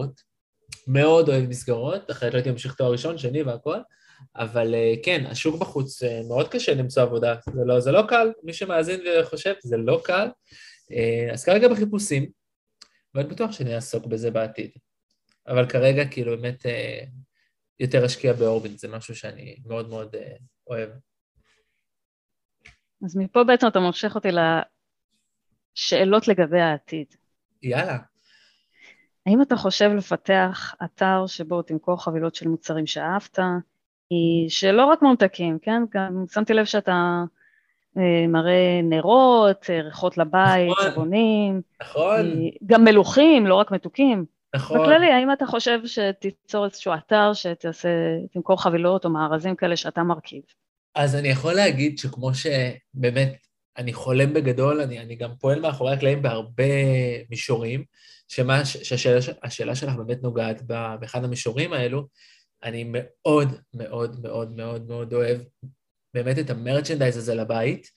מסגרות, אחרת לא הייתי ממשיך תואר ראשון, שני והכל, אבל כן, השוק בחוץ מאוד קשה למצוא עבודה, זה לא קל, מי שמאזין וחושב, זה לא קל, אז כרגע בחיפושים, ואני בטוח שאני אעסוק בזה בעתיד. אבל כרגע כאילו באמת יותר אשקיע באורבין, זה משהו שאני מאוד מאוד אוהב. אז מפה בעצם אתה מושך אותי לשאלות לגבי העתיד. יאללה. האם אתה חושב לפתח אתר שבו תמכור חבילות של מוצרים שאהבת, שלא רק ממתקים, כן? גם שמתי לב שאתה מראה נרות, ריחות לבית, סבונים, גם מלוחים, לא רק מתוקים. נכון. בכללי, האם אתה חושב שתיצור איזשהו אתר שתמכור חבילות או מארזים כאלה שאתה מרכיב? אז אני יכול להגיד שכמו שבאמת אני חולם בגדול, אני גם פועל מאחורי הקלעים בהרבה מישורים, שהשאלה שלך באמת נוגעת באחד המישורים האלו, אני מאוד מאוד מאוד מאוד מאוד אוהב באמת את המרצ'נדייז הזה לבית,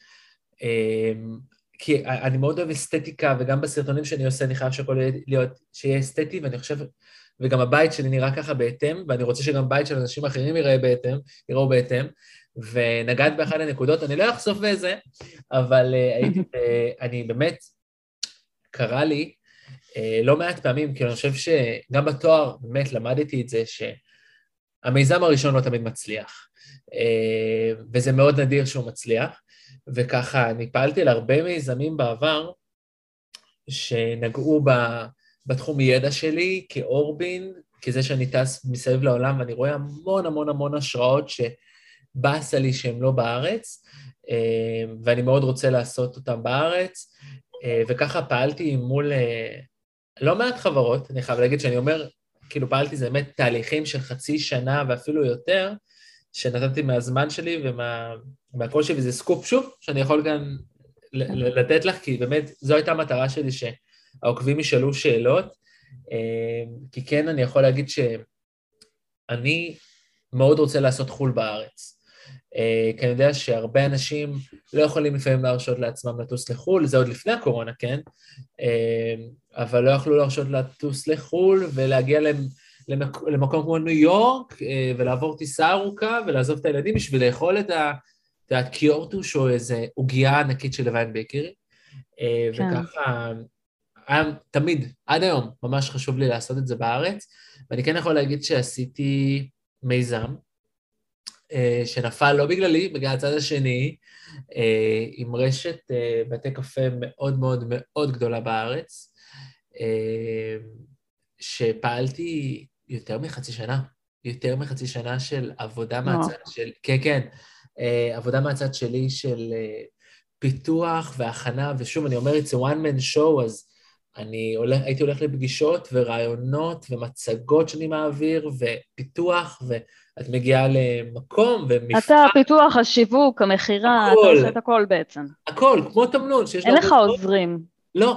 כי אני מאוד אוהב אסתטיקה, וגם בסרטונים שאני עושה, אני חייב שהכל שיהיה אסתטי, ואני חושב, וגם הבית שלי נראה ככה בהתאם, ואני רוצה שגם בית של אנשים אחרים יראו בהתאם, ונגעת באחד הנקודות, אני לא אחשוף באיזה, אבל אני באמת, קרה לי לא מעט פעמים, כי אני חושב שגם בתואר באמת למדתי את זה, שהמיזם הראשון לא תמיד מצליח, וזה מאוד נדיר שהוא מצליח, וככה אני פעלתי על הרבה מיזמים בעבר, שנגעו בתחום ידע שלי כאורבין, כזה שאני טס מסביב לעולם, ואני רואה המון המון המון השראות באסה לי שהם לא בארץ, ואני מאוד רוצה לעשות אותם בארץ, וככה פעלתי מול לא מעט חברות, אני חייב להגיד שאני אומר, כאילו פעלתי זה באמת תהליכים של חצי שנה ואפילו יותר, שנתתי מהזמן שלי ומהכל שלי, וזה סקופ שוב, שאני יכול גם לתת לך, כי באמת זו הייתה המטרה שלי, שהעוקבים ישאלו שאלות, כי כן אני יכול להגיד שאני מאוד רוצה לעשות חול בארץ, כי אני יודע שהרבה אנשים לא יכולים לפעמים להרשות לעצמם לטוס לחול, זה עוד לפני הקורונה, כן? אבל לא יכלו להרשות לטוס לחול ולהגיע למקום כמו ניו יורק, ולעבור טיסה ארוכה ולעזוב את הילדים בשביל לאכול את הקיורטוש או איזה עוגיה ענקית של לוין בייקרי, וככה היה תמיד, עד היום, ממש חשוב לי לעשות את זה בארץ, ואני כן יכול להגיד שעשיתי מיזם, שנפל לא בגללי, בגלל הצד השני, עם רשת בתי קפה מאוד מאוד מאוד גדולה בארץ, שפעלתי יותר מחצי שנה של עבודה מהצד של, כן, עבודה מהצד שלי של פיתוח והכנה, ושוב, אני אומר, it's a one man show, אז הייתי הולך לפגישות ורעיונות ומצגות שאני מעביר, ופיתוח, ואת מגיעה למקום ומפעל. אתה הפיתוח, השיווק, המחירה, אתה עושה את הכל בעצם. הכל, כמו תמנון. אין לך עוזרים. לא,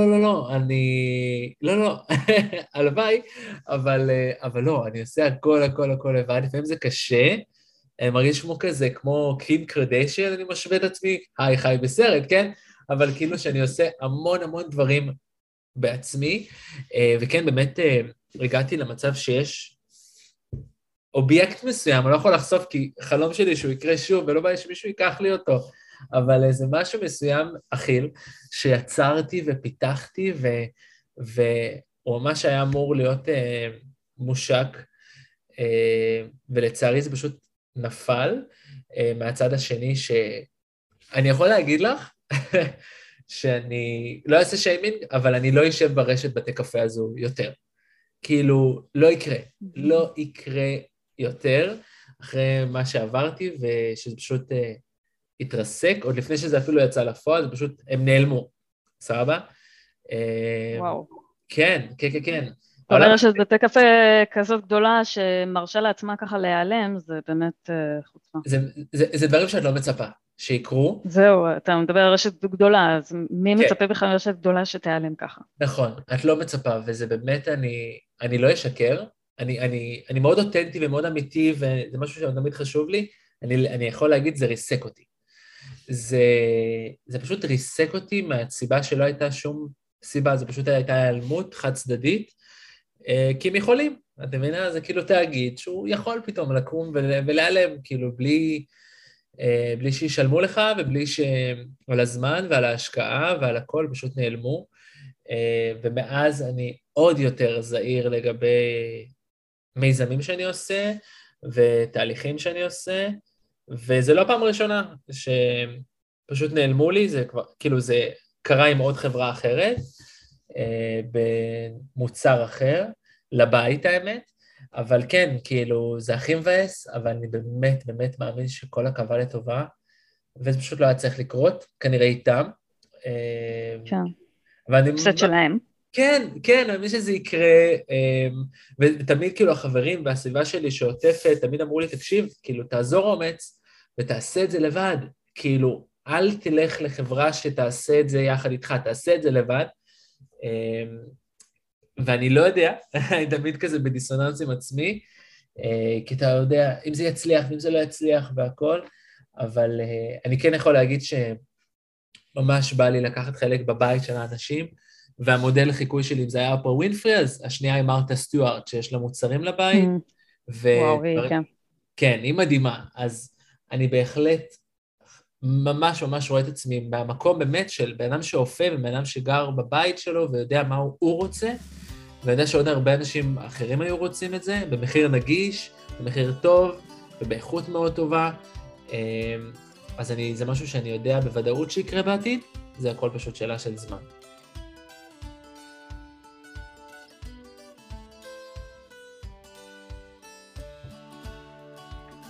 לא, הלוואי, אבל לא, אני עושה הכל לבד, לפעמים זה קשה, אני מרגיש כמו קים קרדשן, אני משווה את עצמי, חי בסרט, כן? אבל כאילו שאני עושה המון דברים בעצמי, וכן, באמת הגעתי למצב שיש אובייקט מסוים, אני לא יכול לחשוף, כי חלום שלי שהוא יקרה שוב, ולא בא שמישהו ייקח לי אותו, אבל זה משהו מסוים, אכיל, שיצרתי ופיתחתי, והוא ממש היה אמור להיות מושק, ולצערי זה פשוט נפל, מהצד השני, שאני יכול להגיד לך, שאני לא אעשה שיימינג, אבל אני לא אשב ברשת בתי קפה הזו יותר. כאילו, לא יקרה יותר, אחרי מה שעברתי, ושזה פשוט התרסק, עוד לפני שזה אפילו יצא לפועל, זה פשוט, הם נעלמו, סבבה? וואו. כן. זאת אומרת שבתי קפה כזאת גדולה שמרשה לעצמה ככה להיעלם, זה באמת חוצפה. זה דברים שאת לא מצפה, שיקרו. זהו, אתה מדבר על רשת גדולה, אז מי מצפה בכלל רשת גדולה שתיעלם ככה? נכון, את לא מצפה, וזה באמת, אני לא אשקר, אני מאוד אותנטי ומאוד אמיתי, וזה משהו שתמיד חשוב לי, אני יכול להגיד, זה ריסק אותי. זה פשוט ריסק אותי מהסיבה שלא הייתה שום סיבה, זה פשוט הייתה העלמות חד צדדית, כי הם יכולים, את מבינה? זה כאילו תאגיד שהוא יכול פתאום לקום ולהיעלם, כאילו בלי שישלמו לך, ובלי על הזמן ועל ההשקעה ועל הכל פשוט נעלמו, ומאז אני עוד יותר זהיר לגבי מיזמים שאני עושה, ותהליכים שאני עושה, וזה לא פעם ראשונה שפשוט נעלמו לי, זה כבר, כאילו זה קרה עם עוד חברה אחרת, במוצר אחר, לבית האמת, אבל כן, כאילו, זה הכי מבאס, אבל אני באמת מאמין שכל הקווה לטובה, וזה פשוט לא היה צריך לקרות, כנראה איתם. כן, הפסד שלהם. כן, אני מאמין שזה יקרה, ותמיד כאילו החברים והסביבה שלי שעוטפת, תמיד אמרו לי, תקשיב, כאילו, תעזור אומץ, ותעשה את זה לבד, כאילו, אל תלך לחברה שתעשה את זה יחד איתך, תעשה את זה לבד, ואני לא יודע, אני תמיד כזה בדיסוננס עם עצמי, כי אתה יודע, אם זה יצליח, ואם זה לא יצליח והכל, אבל אני כן יכול להגיד שממש בא לי לקחת חלק בבית של האנשים, והמודל לחיקוי שלי, אם זה היה פה ווינפרי, אז השנייה היא מרתה סטיוארט, שיש לה מוצרים לבית, וואו, כן. כן, היא מדהימה, אז אני בהחלט ממש רואה את עצמי מהמקום באמת של בן אדם שאופה, ובן אדם שגר בבית שלו, ויודע מה הוא רוצה, ויודע שעוד הרבה אנשים אחרים היו רוצים את זה, במחיר נגיש, במחיר טוב, ובאיכות מאוד טובה, אז זה משהו שאני יודע בוודאות שיקרה בעתיד, זה הכל פשוט שאלה של זמן.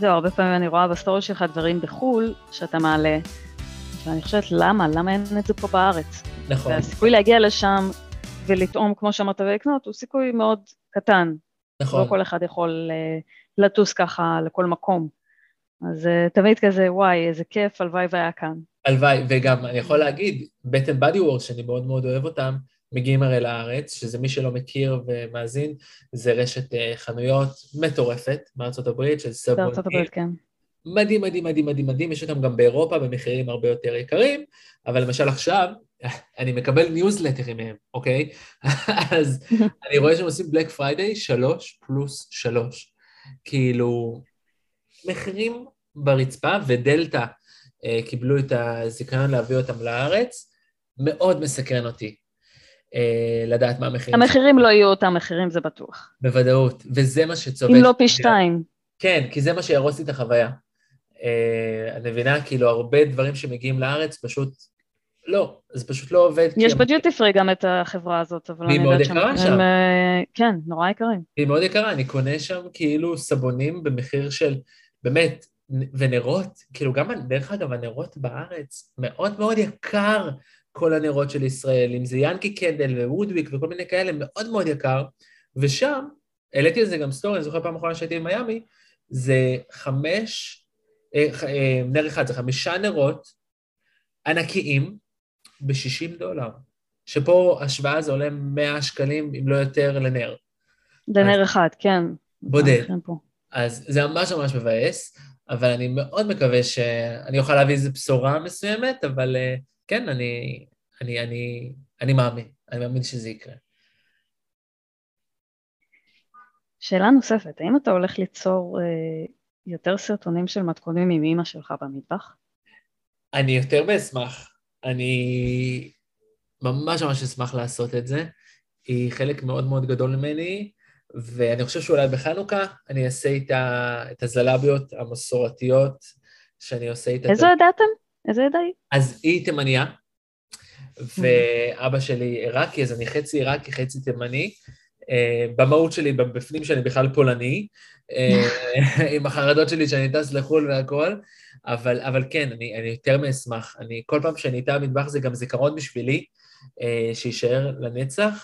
זהו, הרבה פעמים אני רואה בסטורי שלך דברים בחול שאתה מעלה, ואני חושבת למה אין את זה פה בארץ? נכון. והסיכוי להגיע לשם ולטעום כמו שאמרת ולקנות, הוא סיכוי מאוד קטן. נכון. לא כל אחד יכול לטוס ככה לכל מקום. אז תמיד כזה, וואי, איזה כיף, הלוואי והיה כאן. הלוואי, וגם אני יכול להגיד, בית אנד בדי וורס, שאני מאוד מאוד אוהב אותם, מגיעים הרי לארץ, שזה מי שלא מכיר ומאזין, זה רשת חנויות מטורפת מארצות הברית, של סבונים. בארצות הברית, כן. מדהים, מדהים, מדהים, מדהים, מדהים, יש אותם גם באירופה במחירים הרבה יותר יקרים, אבל למשל עכשיו, אני מקבל ניוזלטרים מהם, אוקיי? אז אני רואה שהם עושים בלק פריידיי 3+3. כאילו, מחירים ברצפה, ודלטה קיבלו את הזיכיון להביא אותם לארץ, מאוד מסקרן אותי לדעת מה המחירים. המחירים לא יהיו אותם מחירים, זה בטוח. בוודאות, וזה מה שצובט. אם לא פי 2. כן, כי זה מה שירוס לי את החוויה. אני מבינה, כאילו, הרבה דברים שמגיעים לארץ פשוט לא, זה פשוט לא עובד. יש בדיוטי פרי גם את החברה הזאת, אבל אני יודעת שהמחירים... והיא מאוד יקרה שם. כן, נורא יקרים. היא מאוד יקרה, אני קונה שם כאילו סבונים במחיר של, באמת, ונרות, כאילו גם, דרך אגב, הנרות בארץ, מאוד מאוד יקר כל הנרות של ישראל, אם זה ינקי קנדל ווודוויק וכל מיני כאלה, מאוד מאוד יקר, ושם, העליתי על זה גם סטורי, אני זוכר פעם אחרונה שהייתי במיימי, זה נר אחד, זה 5 נרות ענקיים ב$60, שפה השוואה זה עולה 100 שקלים, אם לא יותר, לנר. לנר אחד, כן. בודד. אז זה ממש ממש מבאס, אבל אני מאוד מקווה שאני אוכל להביא איזו בשורה מסוימת, אבל כן, אני מאמין שזה יקרה. שאלה נוספת, האם אתה הולך ליצור יותר סרטונים של מתכונים עם אמא שלך במטבח? אני יותר באשמח. אני ממש ממש אשמח לעשות את זה. היא חלק מאוד מאוד גדול ממני, ואני חושב שאולי בחנוכה אני אעשה איתה את הזלביות המסורתיות, שאני עושה איתה... איזו עדה אתם? איזו עדה היא? אז היא תימניה, ואבא שלי עיראקי, אז אני חצי עיראקי, חצי תימני. במהות שלי, בפנים שאני בכלל פולני, עם החרדות שלי שאני טס לחול והכל, אבל כן, אני יותר מאשמח. כל פעם שאני איתה במטבח זה גם זיכרון בשבילי, שישאר לנצח,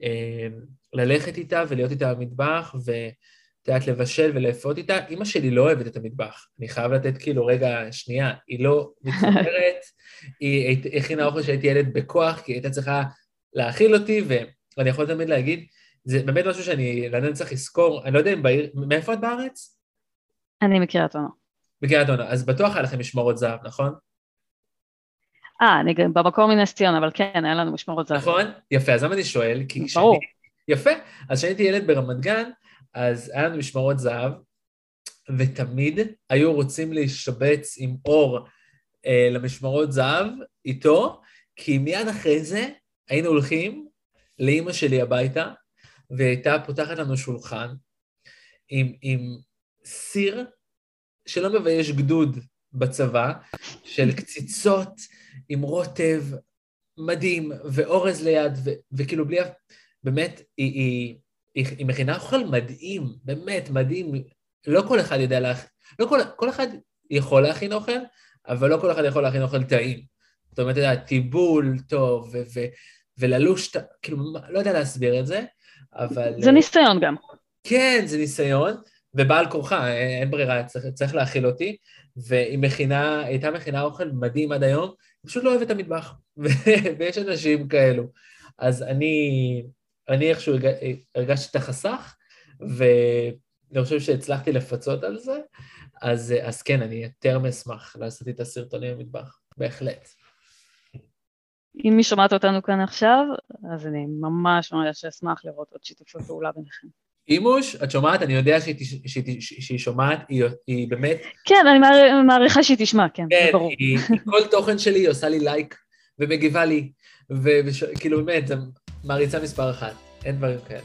ללכת איתה ולהיות איתה במטבח, ותיאת לבשל ולאפות איתה. אמא שלי לא אוהבת את המטבח, אני חייב לתת כאילו רגע שנייה, היא לא מתחברת, היא הכינה אוכל שהייתי ילד בכוח, כי הייתה צריכה להאכיל אותי, ואני יכול תמיד להגיד, זה באמת משהו שאני לנצח אזכור, אני לא יודע אם בעיר, מאיפה את בארץ? אני מקריית אונו. מקריית אונו, אז בטוח היה לכם משמרות זהב, נכון? אני במקור מנס ציון, אבל כן, היה לנו משמרות זהב. נכון? יפה, אז למה אני שואל? ברור. יפה, אז כשהייתי ילד ברמת גן, אז היה לנו משמרות זהב, ותמיד היו רוצים להשתבץ עם אור למשמרות זהב איתו, כי מיד אחרי זה היינו הולכים לאמא שלי הביתה, והייתה פותחת לנו שולחן עם סיר שלא מבייש גדוד בצבא, של קציצות עם רוטב מדהים, ואורז ליד, וכאילו בלי... באמת, היא מכינה אוכל מדהים, באמת מדהים. לא כל אחד יודע להכין, כל אחד יכול להכין אוכל, אבל לא כל אחד יכול להכין אוכל טעים. זאת אומרת, טיבול טוב, וללוש, כאילו, לא יודע להסביר את זה, אבל... זה ניסיון גם. כן, זה ניסיון, ובעל כורחה, אין ברירה, צריך להכיל אותי, והיא הייתה מכינה אוכל מדהים עד היום, היא פשוט לא אוהבת את המטבח, ויש אנשים כאלו. אז אני איכשהו הרגשתי את החסך, ואני חושב שהצלחתי לפצות על זה, אז כן, אני יותר משמח לעשות את הסרטונים במטבח, בהחלט. אם מי שומעת אותנו כאן עכשיו, אז אני ממש ממש אשמח לראות עוד שיתופי פעולה ביניכם. אימוש, את שומעת? אני יודע שהיא שומעת, היא באמת... כן, אני מעריכה שהיא תשמע, כן, זה ברור. כן, כל תוכן שלי היא עושה לי לייק ומגיבה לי, וכאילו באמת, זה מעריצה מספר 1, אין דברים כאלה.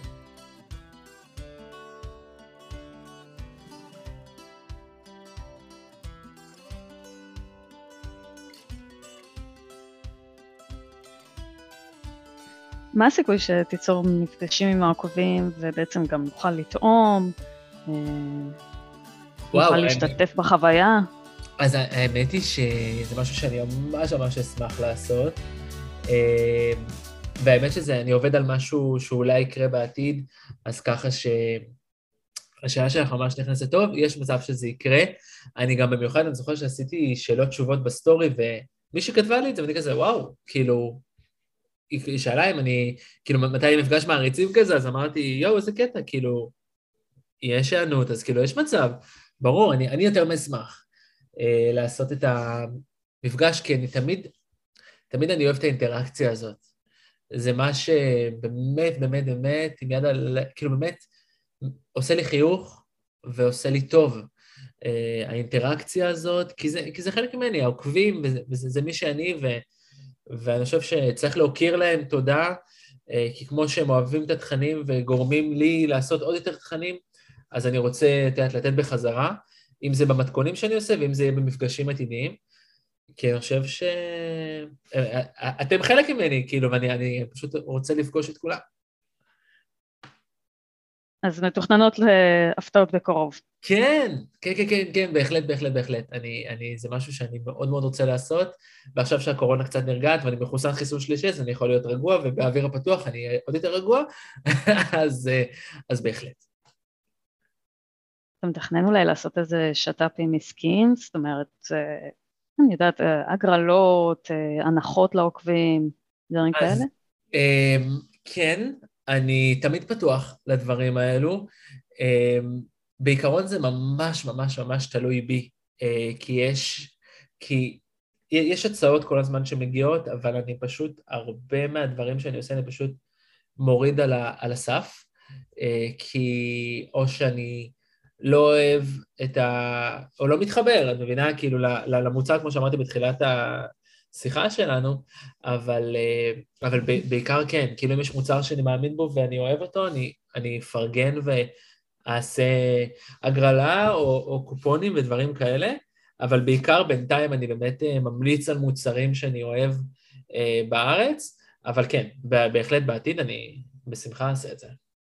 מה הסיכוי שתיצור מפגשים עם העוקבים ובעצם גם נוכל לטעום? נוכל להשתתף בחוויה. אז האמת היא שזה משהו שאני ממש ממש אשמח לעשות, והאמת אני עובד על משהו שאולי יקרה בעתיד, אז ככה השאלה שלך ממש נכנסת טוב, יש מצב שזה יקרה, אני גם במיוחד, אני זוכר שעשיתי שאלות תשובות בסטורי, ומי שכתבה לי את זה, ואני כזה, וואו, כאילו, היא שאלה אם אני, כאילו, מתי אני מפגש מעריצים כזה, אז אמרתי, יואו, איזה קטע, כאילו, יש שענות, אז כאילו, יש מצב, ברור, אני יותר משמח לעשות את המפגש, כי אני תמיד אני אוהב את האינטראקציה הזאת. זה מה שבאמת, באמת, באמת, עם יד על, כאילו, באמת, עושה לי חיוך ועושה לי טוב. האינטראקציה הזאת, כי זה חלק ממני, העוקבים, וזה מי שאני, ואני חושב שצריך להוקיר להם תודה, כי כמו שהם אוהבים את התכנים וגורמים לי לעשות עוד יותר תכנים, אז אני רוצה לתת בחזרה, אם זה במתכונים שאני עושה, ואם זה יהיה במפגשים עתידיים, כי אני חושב אתם חלק ממני, כאילו, ואני פשוט רוצה לפגוש את כולם. אז מתוכננות להפתעות בקרוב. כן, בהחלט. זה משהו שאני מאוד מאוד רוצה לעשות, ועכשיו שהקורונה קצת נרגעת, ואני מחוסן חיסון שלישי, אז אני יכול להיות רגוע, ובאוויר הפתוח אני עוד יותר רגוע, אז בהחלט. אתה מתכנן אולי לעשות איזה שטאפים עסקיים, זאת אומרת, אני יודעת, הגרלות, הנחות לעוקבים, דברים כאלה? כן, אני תמיד פתוח לדברים האלו, בעיקרון זה ממש ממש ממש תלוי בי, כי יש הצעות כל הזמן שמגיעות, אבל אני פשוט, הרבה מהדברים שאני עושה, אני פשוט מוריד על הסף, כי או שאני לא אוהב או לא מתחבר, את מבינה, כאילו למוצר, כמו שאמרתי בתחילת השיחה שלנו, אבל בעיקר כן, כאילו אם יש מוצר שאני מאמין בו ואני אוהב אותו, אני אפרגן ואעשה הגרלה או קופונים ודברים כאלה, אבל בעיקר בינתיים אני באמת ממליץ על מוצרים שאני אוהב בארץ, אבל כן, בהחלט בעתיד אני בשמחה אעשה את זה.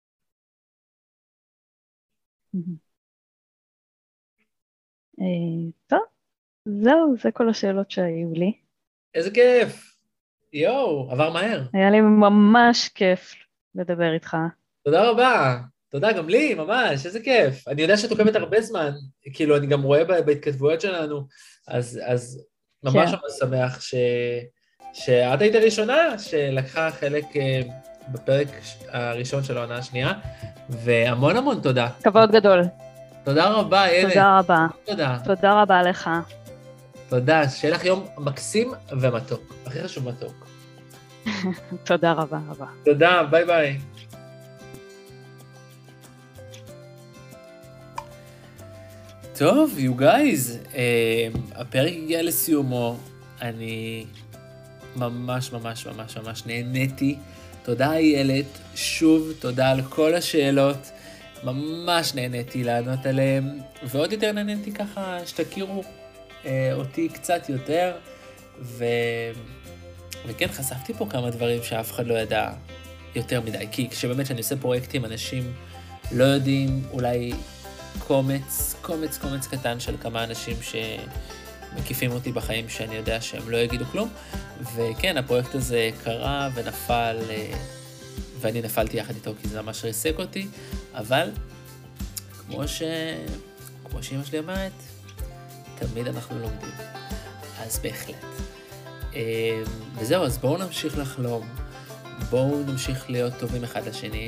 טוב, זהו, זה כל השאלות שהיו לי. איזה כיף. יואו, עבר מהר. היה לי ממש כיף לדבר איתך. תודה רבה. תודה, גם לי, ממש, איזה כיף. אני יודע שאת עוקבת הרבה זמן, כאילו, אני גם רואה בהתכתבויות שלנו, אז ממש ממש שמח שאת היית הראשונה שלקחה חלק בפרק הראשון של העונה השנייה, והמון המון תודה. כבוד גדול. תודה רבה, ילד. תודה רבה. תודה. תודה רבה לך. תודה, שיהיה לך יום מקסים ומתוק. הכי חשוב מתוק. תודה רבה רבה. תודה, ביי ביי. טוב, you guys, הפרק הגיע לסיומו, אני ממש ממש ממש ממש נהניתי. תודה איילת, שוב תודה על כל השאלות, ממש נהניתי לענות עליהן, ועוד יותר נהניתי ככה שתכירו אותי קצת יותר, וכן חשפתי פה כמה דברים שאף אחד לא ידע יותר מדי, כי כשבאמת שאני עושה פרויקטים, אנשים לא יודעים, אולי קומץ קטן של כמה אנשים שמקיפים אותי בחיים שאני יודע שהם לא יגידו כלום, וכן, הפרויקט הזה קרה ונפל, ואני נפלתי יחד איתו כי זה ממש ריסק אותי, אבל כמו שאמא שלי אמרת, תמיד אנחנו לומדים, אז בהחלט. וזהו, אז בואו נמשיך לחלום, בואו נמשיך להיות טובים אחד לשני,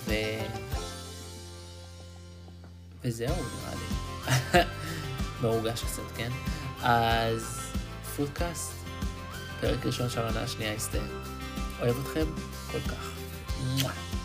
וזהו, נראה לי. מרוגש קצת, כן? אז פודקאסט, פרק ראשון של העונה השנייה הסתיים. אוהב אתכם כל כך.